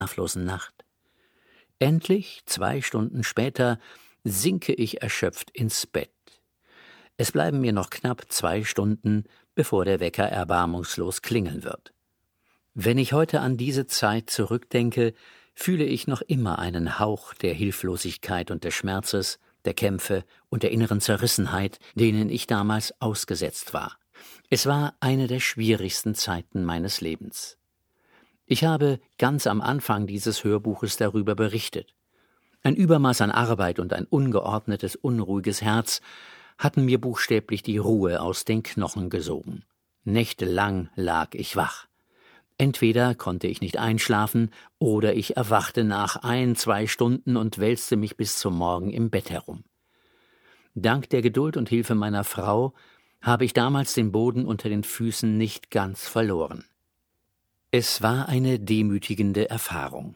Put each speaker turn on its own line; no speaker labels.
schlaflosen Nacht. Endlich, 2 Stunden später, sinke ich erschöpft ins Bett. Es bleiben mir noch knapp 2 Stunden, bevor der Wecker erbarmungslos klingeln wird. Wenn ich heute an diese Zeit zurückdenke, fühle ich noch immer einen Hauch der Hilflosigkeit und des Schmerzes, der Kämpfe und der inneren Zerrissenheit, denen ich damals ausgesetzt war. Es war eine der schwierigsten Zeiten meines Lebens. Ich habe ganz am Anfang dieses Hörbuches darüber berichtet. Ein Übermaß an Arbeit und ein ungeordnetes, unruhiges Herz hatten mir buchstäblich die Ruhe aus den Knochen gesogen. Nächtelang lag ich wach. Entweder konnte ich nicht einschlafen, oder ich erwachte nach 1-2 Stunden und wälzte mich bis zum Morgen im Bett herum. Dank der Geduld und Hilfe meiner Frau habe ich damals den Boden unter den Füßen nicht ganz verloren. Es war eine demütigende Erfahrung.